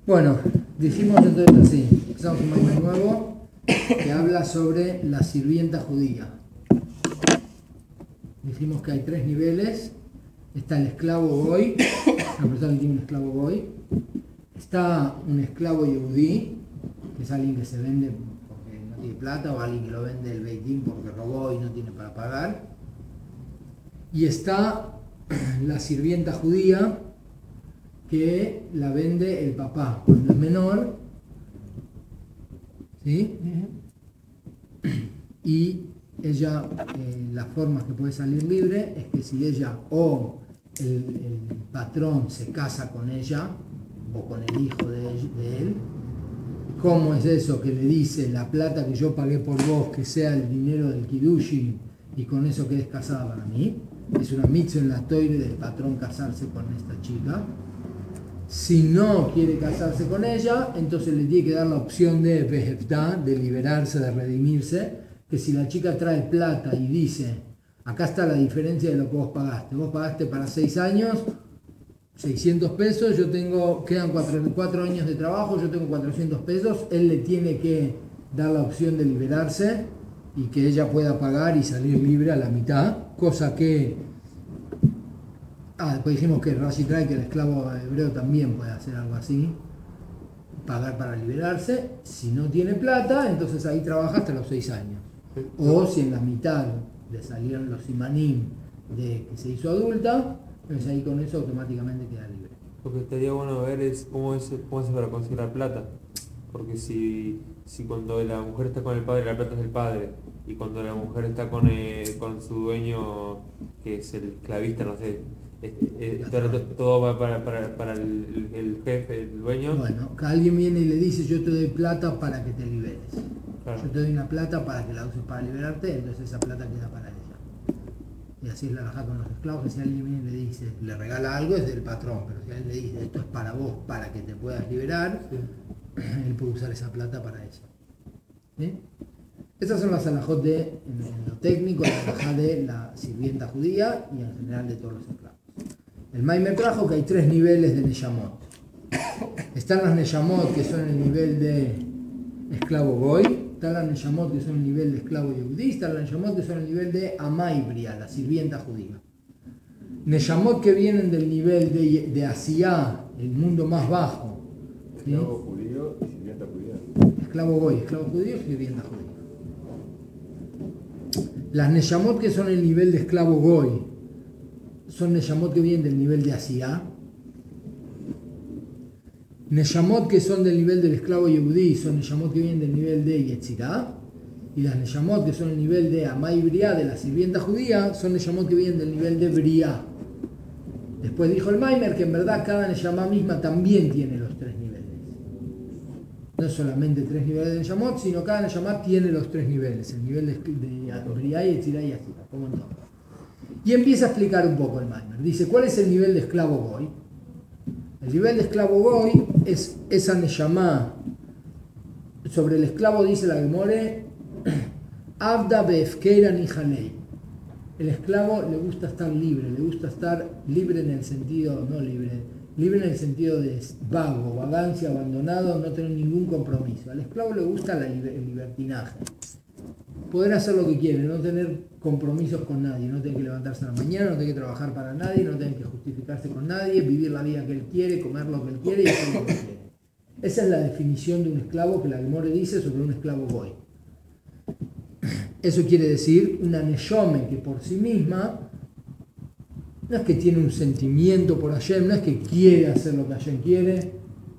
Bueno, dijimos entonces así, empezamos un manual nuevo que habla sobre la sirvienta judía. Dijimos que hay 3 niveles. Está el esclavo goy, la persona que tiene un esclavo goy. Está un esclavo yehudí, que es alguien que se vende porque no tiene plata, o alguien que lo vende el beitín porque robó y no tiene para pagar. Y está la sirvienta judía, que la vende el papá cuando es menor, ¿sí? Y ella, la forma que puede salir libre es que si ella o el patrón se casa con ella o con el hijo de él, ¿cómo es eso que le dice la plata que yo pagué por vos, que sea el dinero del Kiddushi y con eso quedes casada para mí? Es una mitzvah en la toire del patrón casarse con esta chica. Si no quiere casarse con ella, entonces le tiene que dar la opción de Behevda, de liberarse, de redimirse, que si la chica trae plata y dice, acá está la diferencia de lo que vos pagaste para 6 años, 600 pesos, quedan 4 años de trabajo, yo tengo 400 pesos, él le tiene que dar la opción de liberarse y que ella pueda pagar y salir libre a la mitad, cosa que... después dijimos que Rashi trae que el esclavo hebreo también puede hacer algo así, pagar para liberarse. Si no tiene plata, entonces ahí trabaja hasta los 6 años. O si en la mitad le salieron los simanim de que se hizo adulta, pues ahí con eso automáticamente queda libre. Lo que estaría bueno ver es cómo es para conseguir la plata. Porque si cuando la mujer está con el padre, la plata es del padre. Y cuando la mujer está con su dueño, que es el esclavista, no sé, todo va para el jefe, el dueño. Bueno, que alguien viene y le dice, yo te doy plata para que te liberes. Claro. Yo te doy una plata para que la uses para liberarte, entonces esa plata queda para ella. Y así es la halajá con los esclavos, que si alguien viene y le dice, le regala algo, es del patrón, pero si alguien le dice, esto es para vos, para que te puedas liberar, sí, él puede usar esa plata para eso. ¿Sí? Esas son las halajot en lo técnico, la halajá de la sirvienta judía y en general de todos los esclavos. El Maimer trajo que hay 3 niveles de Neyamot. Están las Neyamot, que son el nivel de esclavo goy, están las Neyamot, que son el nivel de esclavo yehudí, están las Neyamot, que son el nivel de Amaibria, la sirvienta judía. Neyamot que vienen del nivel de Asiyá, el mundo más bajo. ¿Sí? Esclavo judío y sirvienta judía. Esclavo goy, esclavo judío y sirvienta judía. Las Neyamot que son el nivel de esclavo goy, son Neyamot que vienen del nivel de Asiyá. Neyamot que son del nivel del esclavo yehudí son Neyamot que vienen del nivel de Yetzirá. Y las Neyamot que son el nivel de Amay Briá, de la sirvienta judía, son Neyamot que vienen del nivel de Briá. Después dijo el Maimer que en verdad cada Neyamá misma también tiene los 3 niveles. No solamente 3 niveles de Neyamot, sino cada Neyamá tiene los 3 niveles. El nivel de Briá, Yetzirá y Asirá, como en todo. Y empieza a explicar un poco el Maimer. Dice, ¿cuál es el nivel de esclavo goy? El nivel de esclavo goy es esa neyamá. Sobre el esclavo dice la Gemore, Abda beefkeira nihanei. El esclavo le gusta estar libre, le gusta estar libre en el sentido, no libre en el sentido de vago, vagancia, abandonado, no tener ningún compromiso. Al esclavo le gusta el libertinaje. Poder hacer lo que quiere, no tener compromisos con nadie, no tener que levantarse a la mañana, no tener que trabajar para nadie, no tener que justificarse con nadie, vivir la vida que él quiere, comer lo que él quiere y hacer lo que quiere. Esa es la definición de un esclavo que la Gemore dice sobre un esclavo goy. Eso quiere decir una neyome que por sí misma no es que tiene un sentimiento por Hashem, no es que quiere hacer lo que Hashem quiere.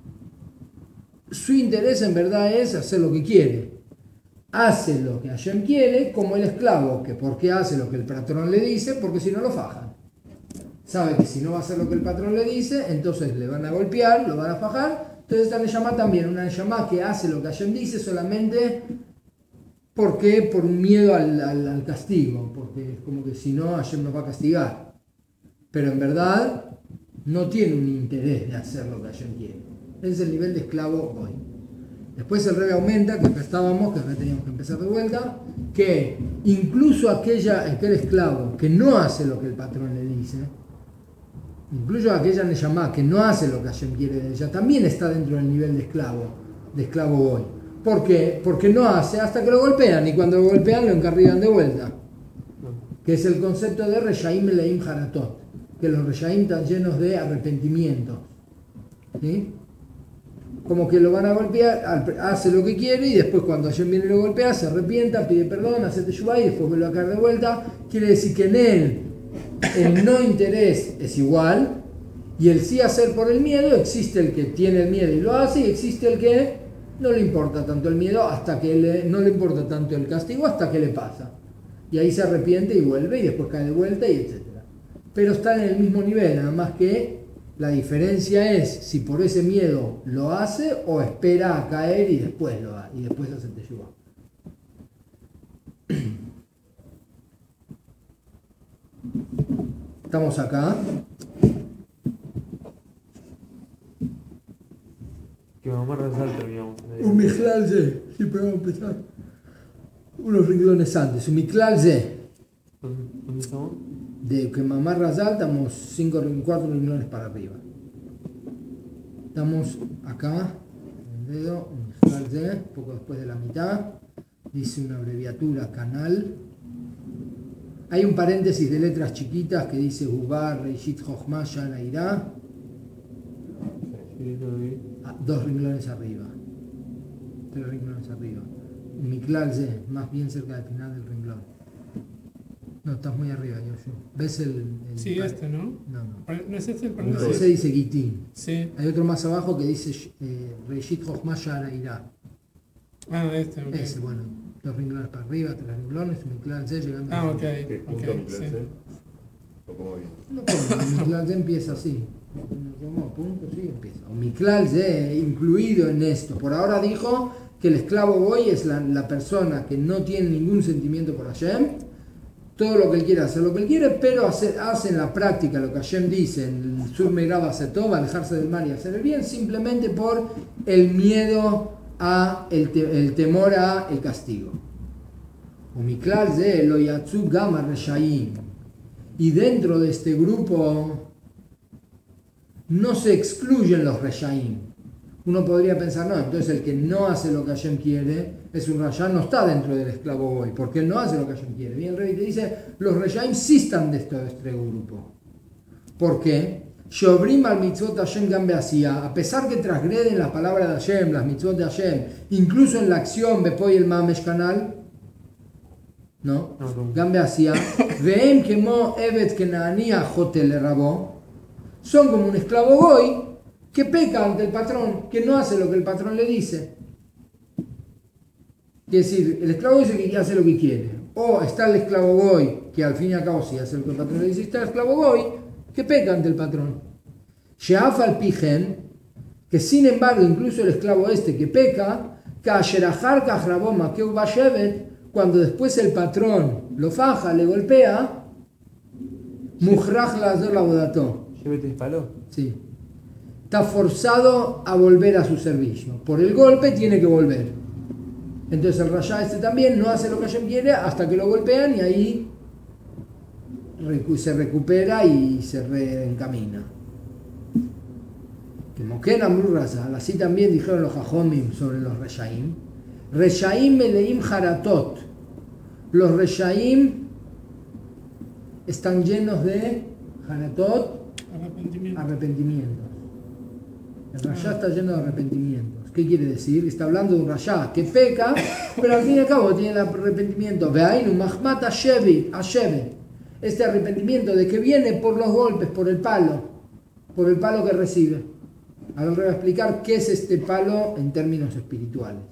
Su interés en verdad es hacer lo que quiere. Hace lo que Hashem quiere, como el esclavo, que ¿por qué hace lo que el patrón le dice? Porque si no lo fajan. Sabe que si no va a hacer lo que el patrón le dice, entonces le van a golpear, lo van a fajar. Entonces esta Neyamá también, una Neyamá que hace lo que Hashem dice solamente porque por un miedo al castigo, porque es como que si no Hashem nos va a castigar. Pero en verdad no tiene un interés de hacer lo que Hashem quiere. Ese es el nivel de esclavo hoy. Después el Rebbe aumenta, que acá estábamos, que acá teníamos que empezar de vuelta, que incluso aquel esclavo que no hace lo que el patrón le dice, incluso aquella Neyamá que no hace lo que Hashem quiere de ella, también está dentro del nivel de esclavo goy. ¿Por qué? Porque no hace hasta que lo golpean, y cuando lo golpean lo encarrilan de vuelta. Que es el concepto de Reshaim Leim Haratot, que los Reshaim están llenos de arrepentimiento. ¿Sí? Como que lo van a golpear, hace lo que quiere y después cuando Hashem viene y lo golpea, se arrepienta, pide perdón, hace teshuvá y después vuelve a caer de vuelta. Quiere decir que en él el no interés es igual y el sí hacer por el miedo, existe el que tiene el miedo y lo hace, y existe el que no le importa tanto el miedo hasta que no le importa tanto el castigo hasta que le pasa. Y ahí se arrepiente y vuelve y después cae de vuelta y etc. Pero están en el mismo nivel, nada más que la diferencia es si por ese miedo lo hace o espera a caer y después lo hace, y después hace teshuvá. Estamos acá. Que mamá resalta, digamos. Un Michlal Ze, siempre vamos a empezar unos renglones antes. Un Michlal Ze. ¿Dónde estamos? De que mamá Razal estamos 4 renglones para arriba. Estamos acá, en el dedo, un Michlal Ze, poco después de la mitad. Dice una abreviatura, canal. Hay un paréntesis de letras chiquitas que dice Ubar, Reishit, Jochma, Shana, Irá. 2 renglones arriba. 3 renglones arriba. Un Michlal Ze, más bien cerca del final del renglón. No, estás muy arriba, Yoshua. ¿Ves el sí, este, ¿no? No. ¿No es este el No, paréntesis? ese dice Gitín. Sí. Hay otro más abajo que dice Reishit Jochma Shara Irá. Ah, este, ok. Ese, bueno, 2 renglones para arriba, 3 renglones, un Michlal Ze llegando Ah, al ok. final. ¿Qué punto Ok, mi clase? sí. ¿O cómo bien? No, como el Michlal Ze empieza así. Como punto, sí, empieza. O Michlal Ze incluido en esto. Por ahora dijo que el esclavo goy es la persona que no tiene ningún sentimiento por Hashem. Todo lo que él quiere, hacer lo que él quiere, pero hace en la práctica lo que Hashem dice, en el Sur Meirab hacer todo, alejarse del mal y hacer el bien, simplemente por el miedo el temor a el castigo. Umiklal ze lo yatsu gama reshaim. Y dentro de este grupo no se excluyen los reshaim. Uno podría pensar, no, entonces el que no hace lo que Hashem quiere es un Rasha, no está dentro del esclavo goy, porque él no hace lo que Hashem quiere. Bien, el rey te dice, los Reshaim sí están dentro de este grupo. ¿Por qué? Shobrim al mitzvot Hashem gambe asía, a pesar que transgreden las palabras de Hashem, las mitzvot de Hashem, incluso en la acción, Bepoy el Mamesh Canal, ¿no? Gambe asía, veem kemo evet kenania jotel rabo, son como un esclavo goy que peca ante el patrón, que no hace lo que el patrón le dice. Es decir, el esclavo dice que hace lo que quiere. O está el esclavo goy, que al fin y al cabo sí hace lo que el patrón le dice, está el esclavo goy, que peca ante el patrón. Sheaf al pijen, que sin embargo, incluso el esclavo este que peca, cuando después el patrón lo faja, le golpea, mujraj la bodató. Llévete el palo. Sí. Está forzado a volver a su servicio. Por el golpe tiene que volver. Entonces el Rasha este también no hace lo que Hashem quiere hasta que lo golpean y ahí se recupera y se reencamina. Como que Amru Razal, así también dijeron los Jajomim sobre los Reshaim. Reshaim meleim haratot. Los Reshaim están llenos de haratot, arrepentimientos. El Rasha está lleno de arrepentimientos. ¿Qué quiere decir? Está hablando de un Rasha que peca, pero al fin y al cabo tiene el arrepentimiento. Veainu mahmat ashevit. Este arrepentimiento de que viene por los golpes, por el palo que recibe. Ahora voy a explicar qué es este palo en términos espirituales.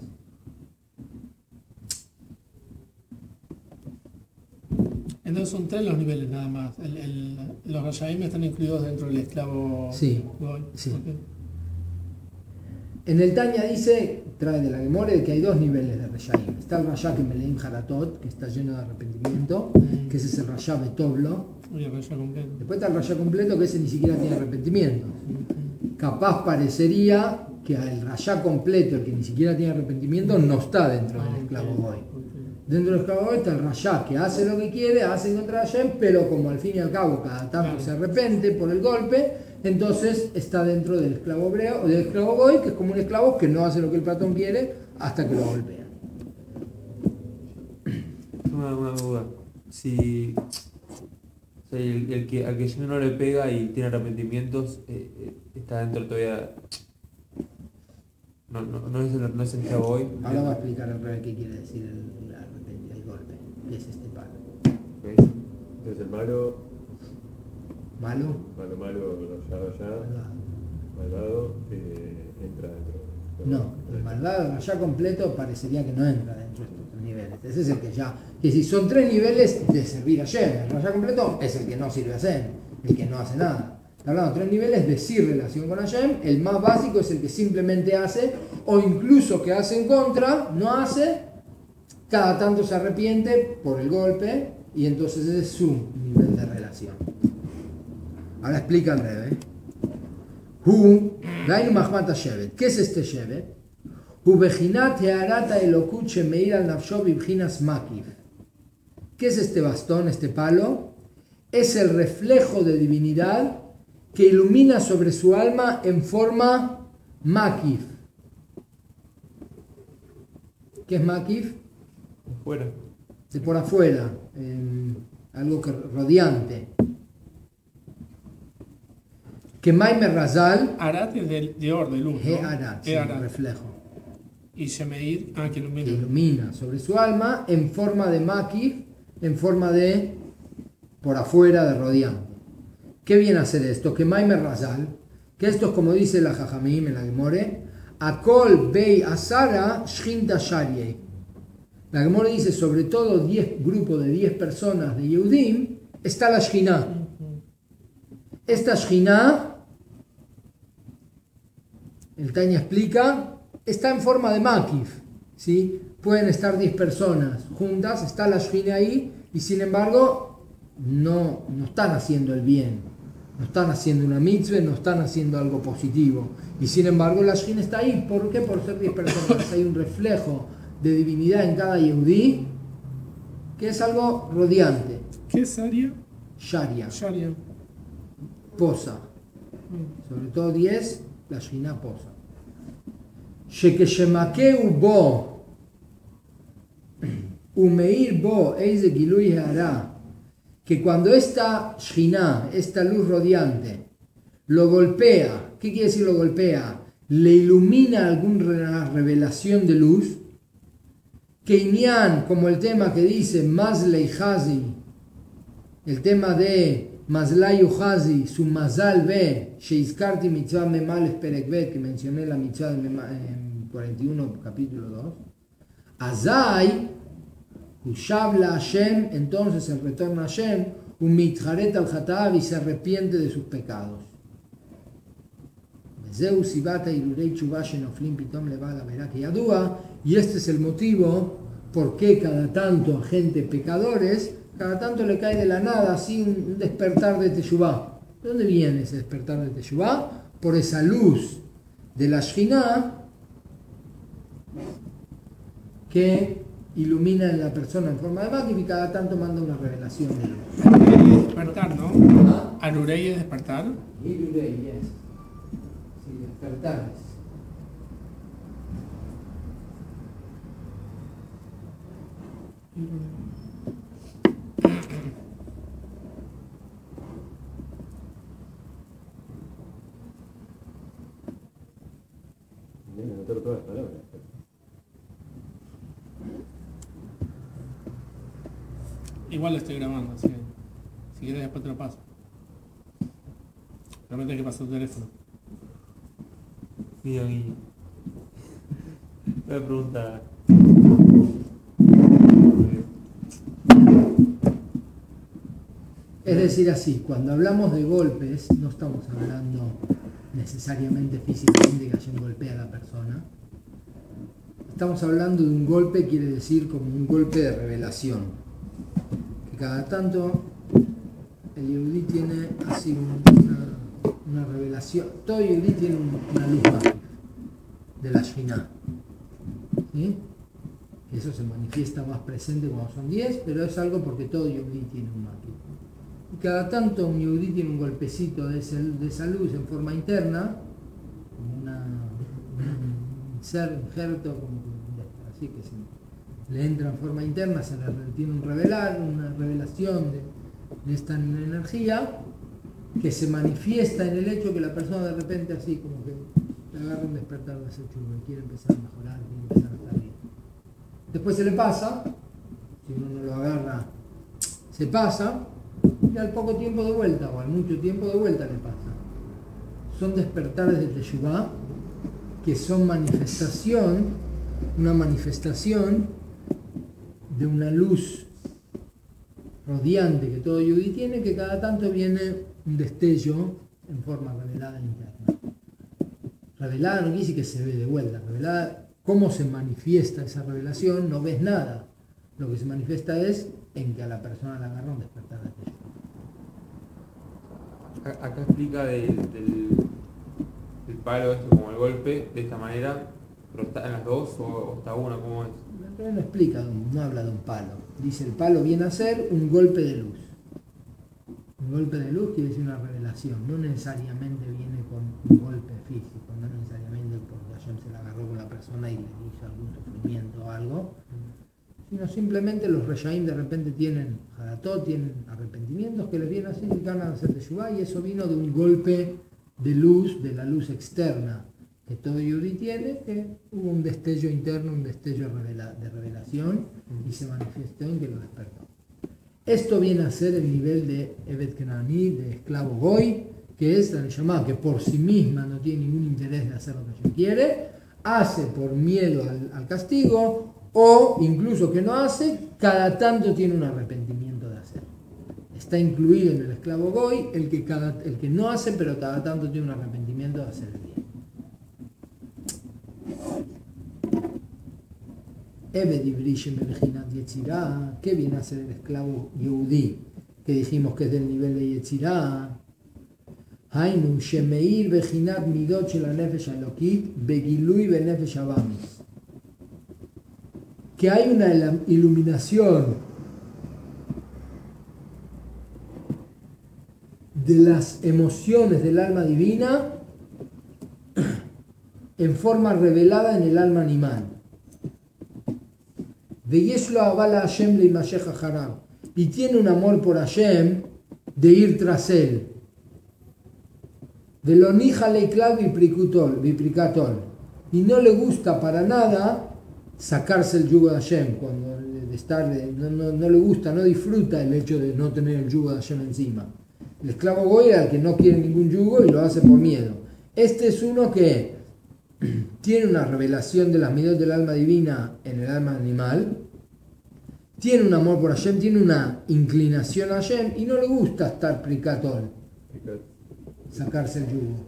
Entonces son 3 los niveles nada más. Los Rashaim están incluidos dentro del esclavo. Sí, goy. sí. Okay. En el Tanya dice, trae de la Gemore, que hay 2 niveles de Reshaim. Está el Rasha que Meleim Haratot, que está lleno de arrepentimiento, que ese es el Rasha Betoblo. Y el Rasha completo. Después está el Rasha completo, que ese ni siquiera tiene arrepentimiento. Capaz parecería que el Rasha completo, el que ni siquiera tiene arrepentimiento, no está dentro del esclavo goy. Dentro del esclavo está el Rayá, que hace lo que quiere, hace contra Hashem, pero como al fin y al cabo cada tanto se arrepiente por el golpe, entonces está dentro del esclavo hebreo, o del esclavo goy, que es como un esclavo que no hace lo que el patrón quiere hasta que lo golpea. Una duda. Si o sea, el que al que Hashem no le pega y tiene arrepentimientos, está dentro todavía. No es el esclavo hoy. Ahora voy a explicar al revés qué quiere decir el golpe, que es este palo. Okay. Entonces el malo, ¿Malo? rayado, malvado, entra dentro. No, el malvado ya completo parecería que no entra dentro de estos 3 niveles. Ese es el que ya, que si son 3 niveles de servir a Hashem, el raya completo es el que no sirve a Hashem, el que no hace nada. Está hablando de 3 niveles de sí relación con Hashem. El más básico es el que simplemente hace, o incluso que hace en contra, no hace, cada tanto se arrepiente por el golpe, y entonces ese es su nivel de relación. Ahora explica al revés. ¿Qué es este Shevet? ¿Qué es este bastón, este palo? Es el reflejo de divinidad que ilumina sobre su alma en forma makif. ¿Qué es makif? Fuera. De por afuera, algo que radiante. Que Maimer Razal, Arat es de or, de luz, ¿no? Arat, reflejo. Y Shemeir, que ilumina. Que ilumina sobre su alma en forma de makif, en forma de por afuera, de radiante. ¿Qué viene a hacer esto? Que Maimer Razal, que esto es como dice la Jajamim en la Gemore, Akol Bei Asara Shrinta Sharyei. La Gemore dice, sobre todo 10 grupos de 10 personas de Yehudim, está la Shriná. Esta Shriná, el Tanya explica, está en forma de Makif, ¿sí? Pueden estar 10 personas juntas, está la Shriná ahí, y sin embargo no están haciendo el bien, no están haciendo una mitzvah, no están haciendo algo positivo, y sin embargo la Shriná está ahí. ¿Por qué? Por ser 10 personas. Hay un reflejo de divinidad en cada Yehudí, que es algo radiante. ¿Qué es Sharia? Sharia. Posa. Sobre todo 10, la Shriná posa. Shekeshemakeu bo umeir bo eize gilui hará, que cuando esta Shriná, esta luz radiante, lo golpea, ¿qué quiere decir lo golpea? Le ilumina alguna revelación de luz, que Inyan, como el tema que dice Mazlei Hazi, el tema de Mazlai Hazi, su Mazal Be, Sheizkarti Mitzvah Memales Perekbet, que mencioné la Mitzvah en 41, capítulo 2. Azai, Hushabla Hashem, entonces se retorna a Hashem, un Mitjaret al Hatav, y se arrepiente de sus pecados. Y este es el motivo por qué cada tanto a gente pecadores, cada tanto le cae de la nada así un despertar de Teshuvá. ¿De dónde viene ese despertar de Teshuvá? Por esa luz de la Shekhinah que ilumina en la persona en forma de máquina, y cada tanto manda una revelación de luz. Despertar, ¿no? Arurei es despertar. Irurei, yes. Sí, despertar. Voy a anotar todas las palabras. Igual lo estoy grabando, así que si quieres después te lo paso. Pero me tenés que pasar tu teléfono. Mira, Guille. Voy a preguntar. Es decir, así, cuando hablamos de golpes, no estamos hablando necesariamente físicamente que alguien golpea a la persona. Estamos hablando de un golpe, quiere decir como un golpe de revelación. Que cada tanto el Yehudí tiene así una revelación. Todo Yehudí tiene una luz mágica de la Shekhinah. ¿Sí? Eso se manifiesta más presente cuando son 10, pero es algo porque todo Yehudí tiene un maqui. Y cada tanto un Yehudí tiene un golpecito de esa luz en forma interna, como un injerto, así que le entra en forma interna, se le tiene un revelar, una revelación de esta energía que se manifiesta en el hecho que la persona de repente así como que le agarra un despertar de ese chulo y quiere empezar a mejorar, quiere empezar a estar bien. Después se le pasa, si uno no lo agarra, se pasa, y al poco tiempo de vuelta, o al mucho tiempo de vuelta le pasa. Son despertares de Teshuvá, que son una manifestación de una luz radiante que todo Yehudí tiene, que cada tanto viene un destello en forma revelada interna. Revelada no quiere decir que se ve de vuelta, revelada. ¿Cómo se manifiesta esa revelación? No ves nada. Lo que se manifiesta es en que a la persona le agarra un despertar de Teshuvá. Acá explica del palo esto como el golpe de esta manera, pero está en las dos o está una, ¿cómo es? Pero no explica, no habla de un palo. Dice el palo viene a ser un golpe de luz. Un golpe de luz quiere decir una revelación. No necesariamente viene con un golpe físico, no necesariamente porque Hashem se la agarró con la persona y le hizo algún sufrimiento o algo, sino simplemente los Reshaim de repente tienen Harató, tienen arrepentimientos que les vienen así y ganan a hacer Teshuvá, y eso vino de un golpe de luz, de la luz externa que todo Yehudí tiene, que hubo un destello interno, un destello de revelación y se manifestó en que lo despertó. Esto viene a ser el nivel de Evet Kenani, de esclavo Goy, que es la Neshama, que por sí misma no tiene ningún interés de hacer lo que ella quiere, hace por miedo al castigo, o incluso que no hace, cada tanto tiene un arrepentimiento de hacer. Está incluido en el esclavo Goy el que no hace, pero cada tanto tiene un arrepentimiento de hacer el bien. Ebed Ibrishem Bejinat Yetzirah, ¿qué viene a ser el esclavo Yehudí? Que dijimos que es del nivel de Yetzirah. Hainu Shemeir Bejinat Midot Shel HaNefesh Elokit Begilui Benefesh Abamis. Que hay una iluminación de las emociones del alma divina en forma revelada en el alma animal. Y tiene un amor por Hashem de ir tras él. Y no le gusta para nada sacarse el yugo de Hashem, no le gusta, no disfruta el hecho de no tener el yugo de Hashem encima. El esclavo Goy era el que no quiere ningún yugo y lo hace por miedo. Este es uno que tiene una revelación de las midot del alma divina en el alma animal, tiene un amor por Hashem, tiene una inclinación a Hashem y no le gusta estar prikatol, sacarse el yugo,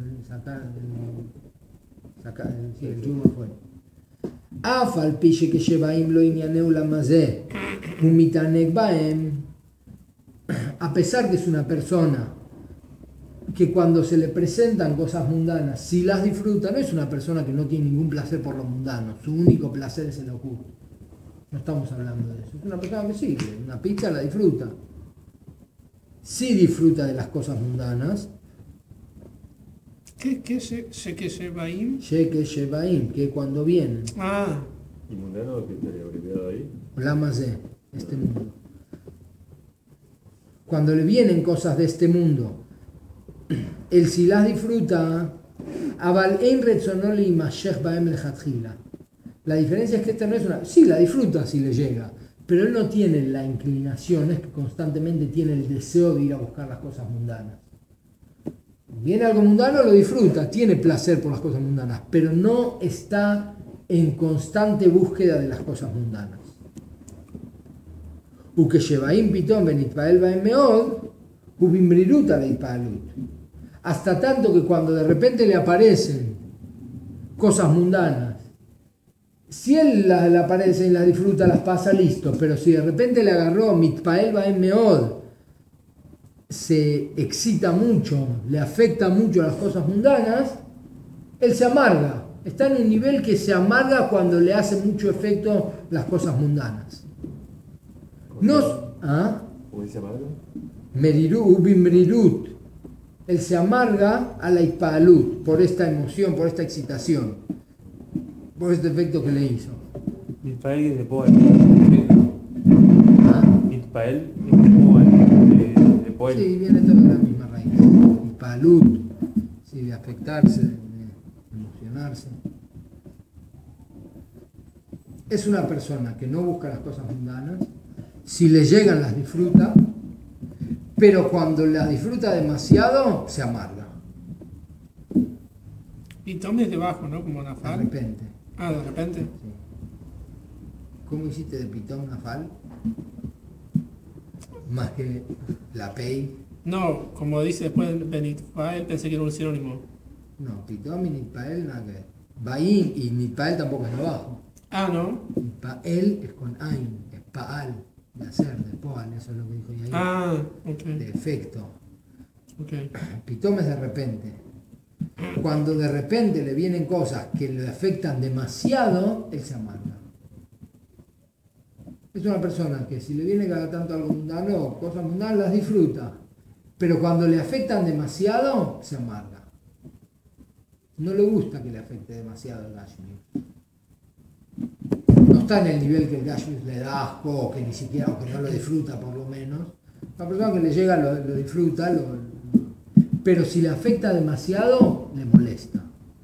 el yugo afuera. Afal piche que shebaim lo inyaneu lamazeh umitanek baem, a pesar que es una persona que cuando se le presentan cosas mundanas, si las disfruta, no es una persona que no tiene ningún placer por lo mundano, su único placer es el oculto. No estamos hablando de eso. Es una persona que sí, una pizza la disfruta. Sí disfruta de las cosas mundanas. ¿Qué Shebaim? Shebaim, que cuando vienen. Ah. ¿Y mundano qué estaría abreviado ahí? Lamazé, este mundo. Cuando le vienen cosas de este mundo, él si las disfruta, Aval ein retzonol imashech baem lechatchila. La diferencia es que esta no es una... Sí, la disfruta si le llega, pero él no tiene la inclinación, es que constantemente tiene el deseo de ir a buscar las cosas mundanas. Viene algo mundano, lo disfruta, tiene placer por las cosas mundanas, pero no está en constante búsqueda de las cosas mundanas. Ukeshebaim pitom benitpael baem meod, ubimriruta leitpalut. Hasta tanto que cuando de repente le aparecen cosas mundanas, si él las aparece y las disfruta, las pasa, listo, pero si de repente le agarró mitpael baem meod, se excita mucho, le afecta mucho a las cosas mundanas, él se amarga Está en un nivel que se amarga cuando le hace mucho efecto las cosas mundanas. No, ¿Cómo dice amargo? Ubimrirut. Él se amarga a la Ipalut por esta emoción, por esta excitación, por este efecto que le hizo. Mitpael es de Poel. ¿Ah? Mitpael es de Poel. De Poel. Sí, viene todo de la misma raíz. Ipalut, sí, de afectarse, de emocionarse. Es una persona que no busca las cosas mundanas, si le llegan las disfruta, pero cuando las disfruta demasiado se amarga, Pitom es debajo, ¿no? Como de Nafal. repente. Ah, de repente. Sí. ¿Cómo hiciste de Pitón Nafal? Más que la Pei. No, como dice después Benitfael, pensé que era un sinónimo. No, Pitón y Nitpael nada que ver. Baín y Nitpael tampoco es debajo. Ah, ¿no? Nitpael es con Ain, es Paal, de hacer, de Poal, eso es lo que dijo Yair. Ah, ok. De efecto. Ok. Pitón es de repente. Cuando de repente le vienen cosas que le afectan demasiado, él se amarga. Es una persona que si le viene cada tanto algo mundano, cosas mundanas, las disfruta. Pero cuando le afectan demasiado, se amarga. No le gusta que le afecte demasiado el Gashmi. No está en el nivel que el Gashmi le da asco, o que ni siquiera, o que no lo disfruta por lo menos. La persona que le llega lo disfruta, pero si le afecta demasiado, le molesta.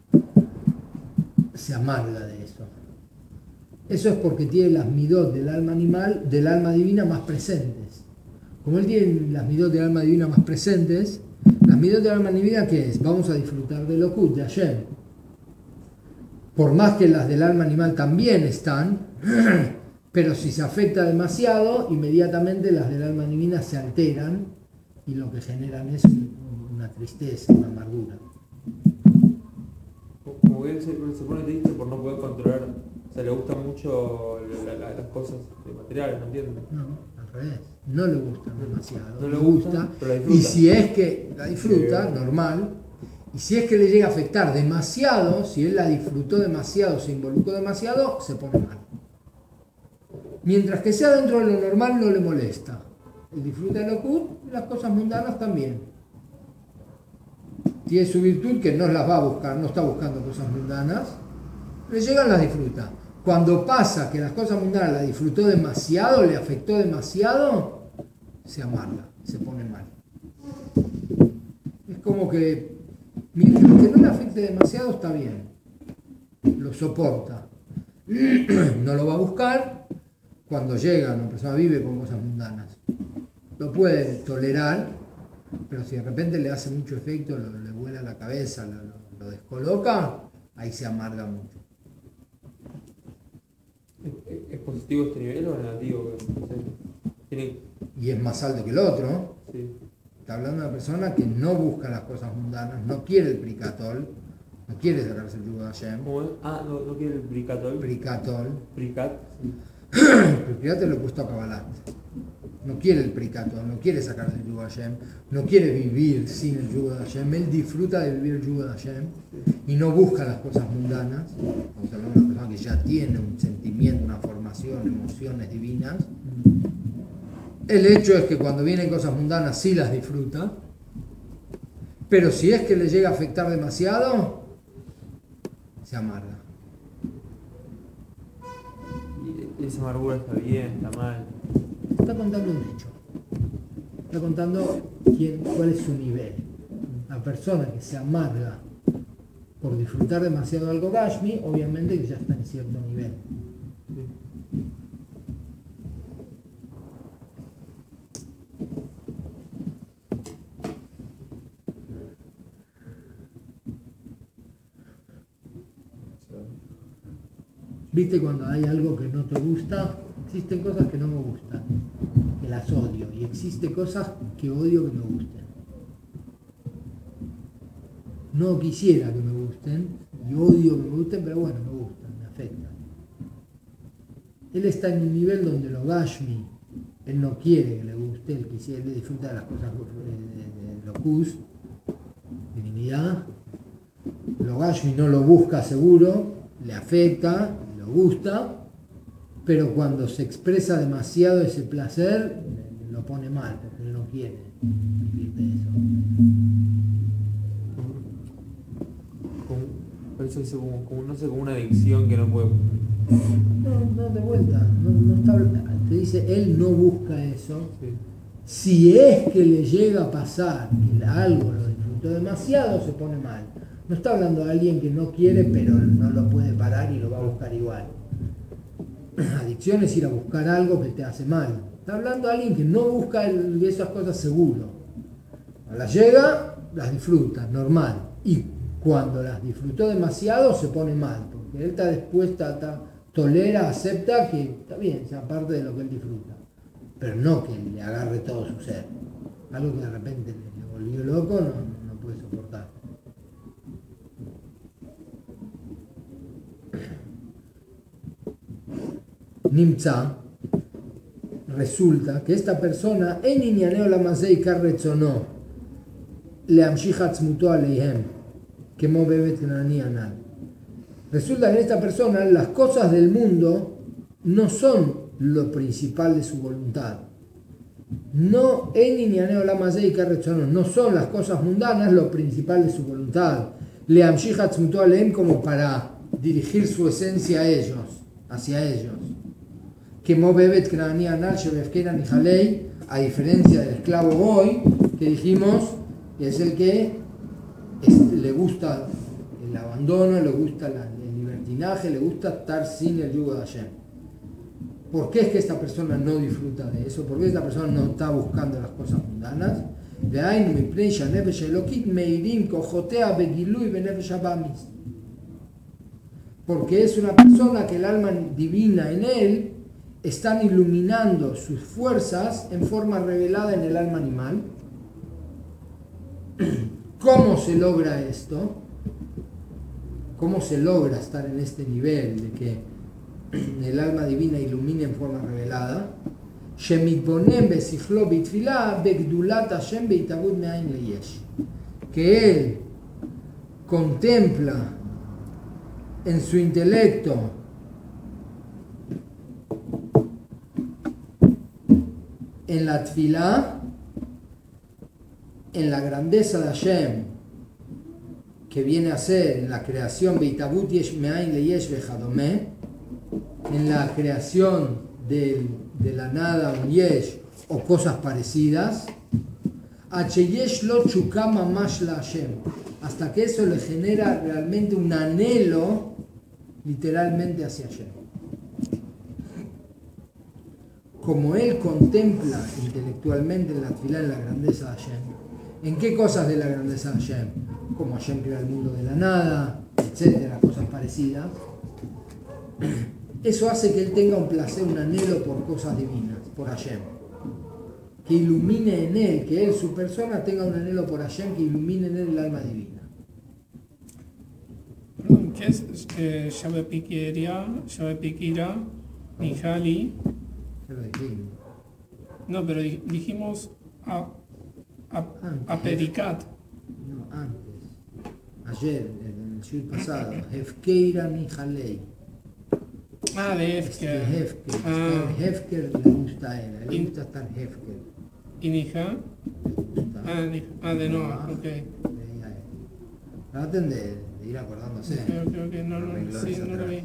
Se amarga de eso. Eso es porque tiene las midot del alma animal, del alma divina más presentes. Como él tiene las midot del alma divina más presentes, las midot del alma divina, ¿qué es? Vamos a disfrutar de Lokut, de Hashem. Por más que las del alma animal también están, pero si se afecta demasiado, inmediatamente las del alma divina se alteran y lo que generan es una tristeza, una amargura. Como que él se pone triste por no poder controlar. O sea, le gustan mucho las cosas materiales, ¿no entiendes? No, al revés. No le gusta demasiado. No le le gusta, pero la disfruta. Y si es que la disfruta, normal. Y si es que le llega a afectar demasiado, si él la disfrutó demasiado, se involucró demasiado, se pone mal. Mientras que sea dentro de lo normal, no le molesta. Él disfruta de Lokut y las cosas mundanas también. Tiene su virtud que no las va a buscar, no está buscando cosas mundanas. Le llegan, las disfruta. Cuando pasa que las cosas mundanas las disfrutó demasiado, le afectó demasiado, se amarga, se pone mal. Es como que mientras que no le afecte demasiado está bien, lo soporta. No lo va a buscar. Cuando llega, una persona vive con cosas mundanas, lo puede tolerar, pero si de repente le hace mucho efecto, le vuela la cabeza, lo descoloca, ahí se amarga mucho. ¿Es positivo este nivel o negativo? Tiene... Y es más alto que el otro. Sí. Está hablando de una persona que no busca las cosas mundanas, no quiere el pricatol, no quiere sacarse el yugo de Hashem. ¿Cómo es? Ah, no quiere el bricatol. Pricatol. Bricat. El pricatol lo he puesto a Kabbalat. No quiere el pricatol, no quiere sacarse el yugo de Hashem, no quiere vivir sin el yugo de Hashem. Él disfruta de vivir el yugo de Hashem y no busca las cosas mundanas. Estamos hablando de una persona que ya tiene un sentimiento, una formación, emociones divinas. El hecho es que cuando vienen cosas mundanas sí las disfruta, pero si es que le llega a afectar demasiado, se amarga. Y esa amargura está bien, está mal. Está contando un hecho. Está contando cuál es su nivel. La persona que se amarga por disfrutar demasiado algo Gashmi, obviamente que ya está en cierto nivel. ¿Viste cuando hay algo que no te gusta? Existen cosas que no me gustan, que las odio, y existen cosas que odio que me gusten. No quisiera que me gusten, y odio que me gusten, pero bueno, me gustan, me afectan. Él está en un nivel donde lo Gashmi, él no quiere que le guste, él disfruta de las cosas de locus, divinidad, lo gallo y no lo busca seguro, le afecta, le gusta, pero cuando se expresa demasiado ese placer, lo pone mal, porque él no quiere vivir de eso. Por eso dice no sé, como una adicción que no puede. No, de vuelta, no está, te dice, él no busca eso. Sí. Si es que le llega a pasar que algo lo disfrutó demasiado, se pone mal. No está hablando de alguien que no quiere, pero no lo puede parar y lo va a buscar igual. Adicción es ir a buscar algo que te hace mal. Está hablando de alguien que no busca esas cosas seguro. Cuando las llega, las disfruta, normal. Y cuando las disfrutó demasiado, se pone mal. Porque él está dispuesta, tolera, acepta que está bien, sea parte de lo que él disfruta. Pero no que le agarre todo su ser. Algo que de repente le volvió loco, no puede soportar. Nimtza, resulta que esta persona en Inyaneo la Masei Karretzono le amshichat muto aleihem que mo bebet nani anal. Resulta que en esta persona las cosas del mundo no son lo principal de su voluntad. No en Inyaneo la Masei Karretzono, no son las cosas mundanas lo principal de su voluntad. Le amshichat muto aleihem como para dirigir su esencia a ellos, hacia ellos. Que Mobebet Krani Anal Shebefkera Nijalei, a diferencia del esclavo hoy, que dijimos que es el que le gusta el abandono, le gusta el libertinaje, le gusta estar sin el yugo de Hashem. ¿Por qué es que esta persona no disfruta de eso? ¿Por qué esta persona no está buscando las cosas mundanas? Porque es una persona que el alma divina en él están iluminando sus fuerzas en forma revelada en el alma animal. ¿Cómo se logra esto? ¿Cómo se logra estar en este nivel de que el alma divina ilumine en forma revelada? Que él contempla en su intelecto en la tfilá, en la grandeza de Hashem, que viene a ser en la creación, en la creación de la nada, un yesh, o cosas parecidas, hasta que eso le genera realmente un anhelo, literalmente hacia Hashem. Como él contempla intelectualmente en la tefilá en la grandeza de Hashem. ¿En qué cosas de la grandeza de Hashem? Como Hashem creó el mundo de la nada, etcétera, cosas parecidas. Eso hace que él tenga un placer, un anhelo por cosas divinas, por Hashem. Que ilumine en él, que él, su persona, tenga un anhelo por Hashem, que ilumine en él el alma divina. Perdón, ¿qué es Shave Pikira, Nihali? Ya lo dijimos. No, pero dijimos a Pericat. No, antes. Ayer, en el shir pasado. Hefkeira Nihalei. Ah, de Hefker. Hefker. Ah. Hefker le gusta a él. Le gusta estar Hefker. ¿Y Nija? Le gusta. De Noah, ok. Leía él. Traten de ir acordándose. Ok, no lo vi.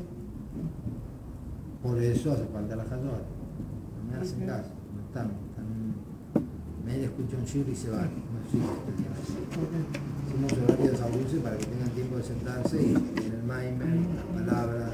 Por eso hace falta la Hazor. No me hacen caso. No están. Me escucha un shir y se van. No existe. Hacemos horarios a dulce para que tengan tiempo de sentarse y en el maimer, las palabras.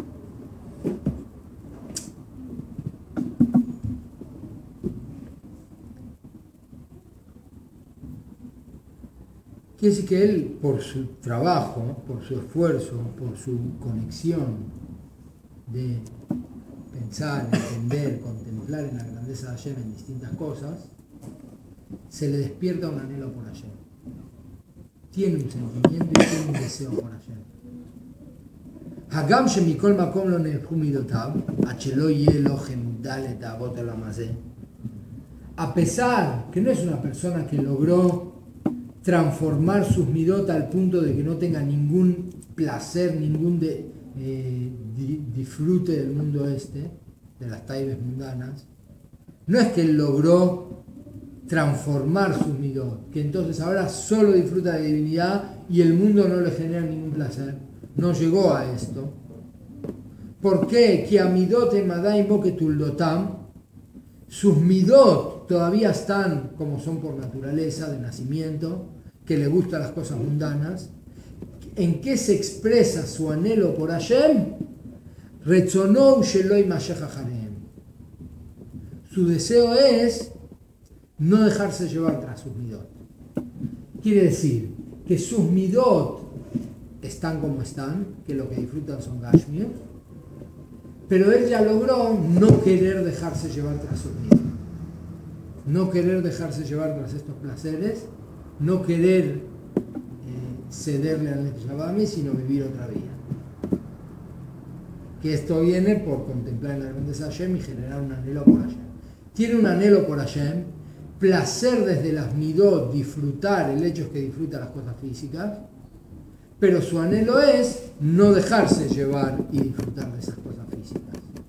Quiere decir que él, por su trabajo, por su esfuerzo, por su conexión de pensar, entender, contemplar en la grandeza de Hashem en distintas cosas, se le despierta un anhelo por Hashem. Tiene un sentimiento y tiene un deseo por Hashem. Hagam shemikol makom lo nehephu midotav, achelo yeh lo gemudal et avot olam hazeh. A pesar que no es una persona que logró transformar sus midot al punto de que no tenga ningún placer, ningún disfrute del mundo este, de las taibes mundanas. No es que él logró transformar sus midot, que entonces ahora solo disfruta de divinidad y el mundo no le genera ningún placer. No llegó a esto. ¿Por qué? Que a midot emadai moketuldotam, sus midot todavía están como son por naturaleza, de nacimiento, que le gustan las cosas mundanas. ¿En qué se expresa su anhelo por Hashem? Retzonou sheloi mashech acharem. Su deseo es no dejarse llevar tras sus midot. Quiere decir que sus midot están como están, que lo que disfrutan son gashmios, pero él ya logró no querer dejarse llevar tras sus midot. No querer dejarse llevar tras estos placeres, no querer cederle al Nefesh Habami, sino vivir otra vida. Que esto viene por contemplar en la grandeza de Hashem y generar un anhelo por Hashem. Tiene un anhelo por Hashem, placer desde las midot, disfrutar, el hecho es que disfruta las cosas físicas, pero su anhelo es no dejarse llevar y disfrutar de esas cosas físicas.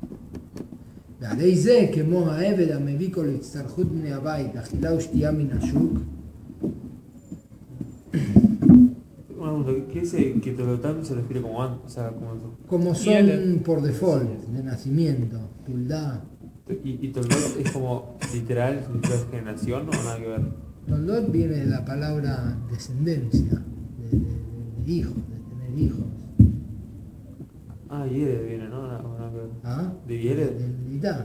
¿Qué es que Tolotam se refiere como antes? O sea, como son por default, de nacimiento, Tuldá. ¿Y Toldot es como literal, significa generación o nada que ver? Toldot viene de la palabra descendencia, de hijos, de tener hijos. Ah, Yered viene, ¿no? Nada que ver. ¿Ah? ¿De Yered? De Idá.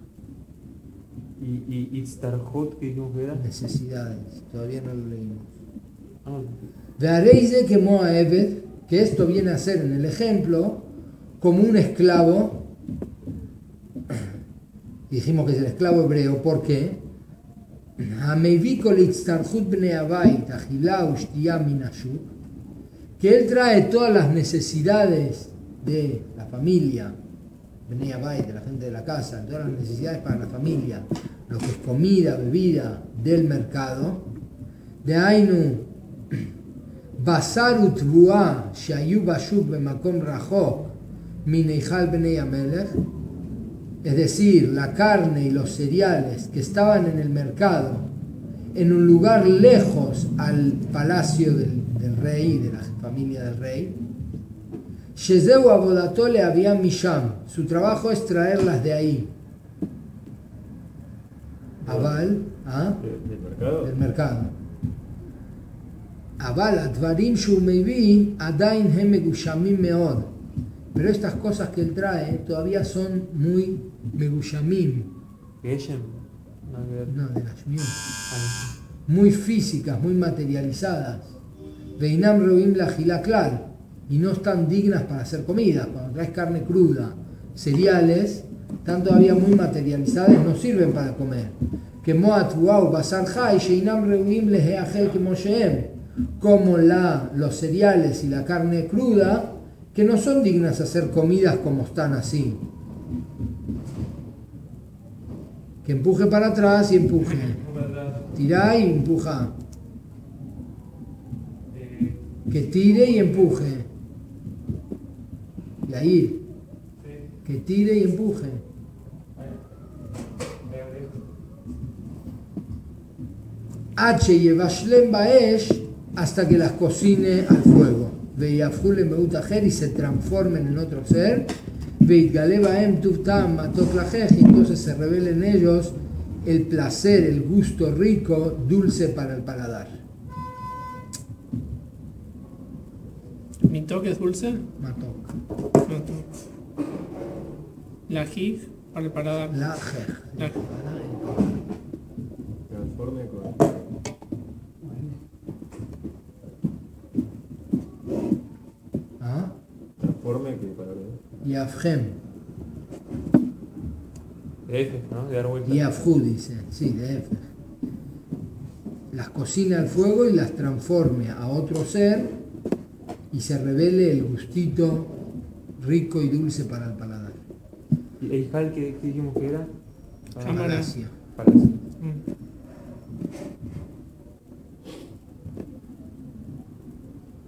¿Y Itztarhut qué dijimos que era? Necesidades, todavía no lo leímos. Ah. Veareize que Moa Eved, que esto viene a ser en el ejemplo, como un esclavo. Dijimos que es el esclavo hebreo, ¿por qué? Que él trae todas las necesidades de la familia, Bnei Abait, de la gente de la casa, todas las necesidades para la familia, lo que es comida, bebida del mercado, de Ainu, Basar Utbuah, Shayu Bashuk Bemakom Rajok, Mineijal Bnei Amelech, es decir, la carne y los cereales que estaban en el mercado, en un lugar lejos al palacio del rey, de la familia del rey. Shezeu Abodato le había Misham, su trabajo es traerlas de ahí. Aval, del mercado. Aval, Advarim Shumevi, Adain Hemegushamim Meod. Pero estas cosas que él trae todavía son muy megushamim. ¿Geshem? No, de las Shmiut. Muy físicas, muy materializadas. Veinam Reubim la Gilaklal. Y no están dignas para hacer comida. Cuando traes carne cruda, cereales, están todavía muy materializadas, no sirven para comer. Que Moat Wow Basar Jai, Sheinam Reubim Leheachel Kemosheem. Como los cereales y la carne cruda, que no son dignas de hacer comidas como están así. Que empuje para atrás y empuje. Tirá y empuja. Que tire y empuje. Y ahí. Que tire y empuje. H y Evashlem Baesh, hasta que las cocine al fuego. Y se transformen en otro ser, y entonces se revela en ellos el placer, el gusto rico, dulce para el paladar. ¿Mitok es dulce? Matok. Matok. La jiv para el paladar. La jej. Transforme con... Transforme que para y Afhem. De F, ¿no? De dar vuelta. Y Afhu dice, sí, de F. Las cocina al fuego y las transforme a otro ser y se revele el gustito rico y dulce para el paladar. ¿Y Eijal qué dijimos que era? Falacia. Falacia.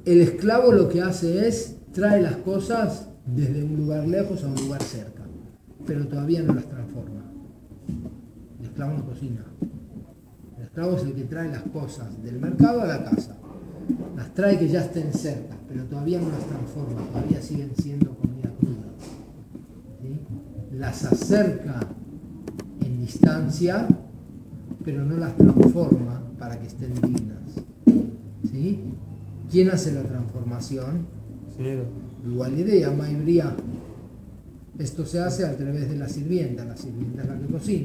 El esclavo lo que hace es, trae las cosas desde un lugar lejos a un lugar cerca, pero todavía no las transforma. El esclavo no cocina. El esclavo es el que trae las cosas del mercado a la casa. Las trae que ya estén cerca, pero todavía no las transforma, todavía siguen siendo comida cruda. ¿Sí? Las acerca en distancia, pero no las transforma para que estén dignas. ¿Sí? ¿Quién hace la transformación? Cocinero. Igual idea, mayoría. Esto se hace a través de la sirvienta es la que cocina.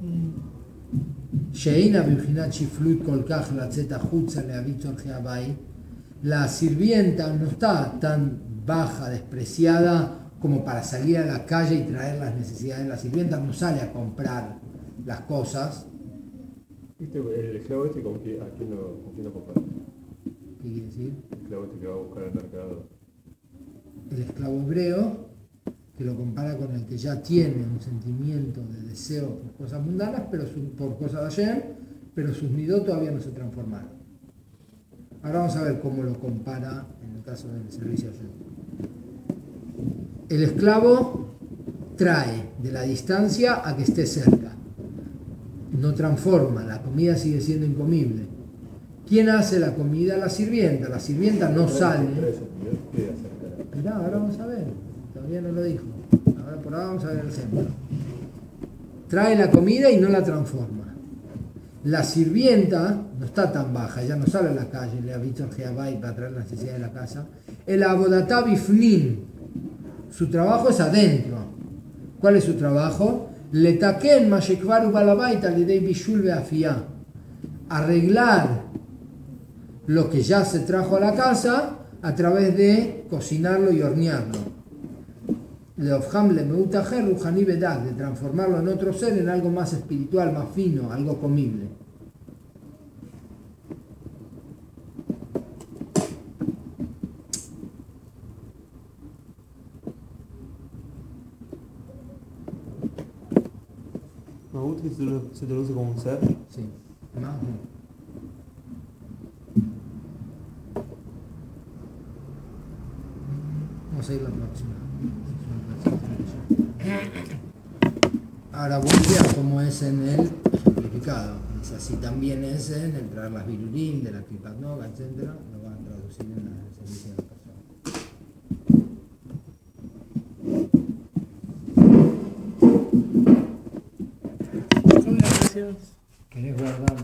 Sheina Virginat Shiflut Kolkach Latzeta Hutza Leavitzor Geabai. La sirvienta no está tan baja, despreciada como para salir a la calle y traer las necesidades. La sirvienta no sale a comprar las cosas. ¿Viste el esclavo este con quién lo compara? ¿Qué quiere decir? El esclavo este que va a buscar al mercado. El esclavo hebreo, que lo compara con el que ya tiene un sentimiento de deseo por cosas mundanas, pero por cosas de ayer, pero sus midot todavía no se transformaron. Ahora vamos a ver cómo lo compara en el caso del servicio ayer. El esclavo trae de la distancia a que esté cerca. No transforma, la comida sigue siendo incomible. ¿Quién hace la comida? La sirvienta. La sirvienta no sale. Mirá, ahora vamos a ver. Todavía no lo dijo. Por ahora vamos a ver el ejemplo. Trae la comida y no la transforma. La sirvienta no está tan baja, ya no sale a la calle, le ha visto el Jeabai para traer las necesidades de la casa. El abodatá bifnin, su trabajo es adentro. ¿Cuál es su trabajo? Letaken mashekvaru balabaita lidei bishul beafia. Arreglar lo que ya se trajo a la casa a través de cocinarlo y hornearlo. De transformarlo en otro ser, en algo más espiritual, más fino, algo comible. Me gusta que se traduce como un ser. Sí, más no. Vamos a ir a la próxima. Ahora vuelve a cómo es en el ejemplificado. Es así también es en el traer las virurim, de la Kripat Noga, etc. Lo van a traducir en el servicio de la persona. Gracias. ¿Querés guardar?